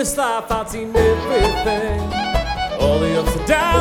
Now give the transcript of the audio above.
this life I've seen everything, all the ups and downs.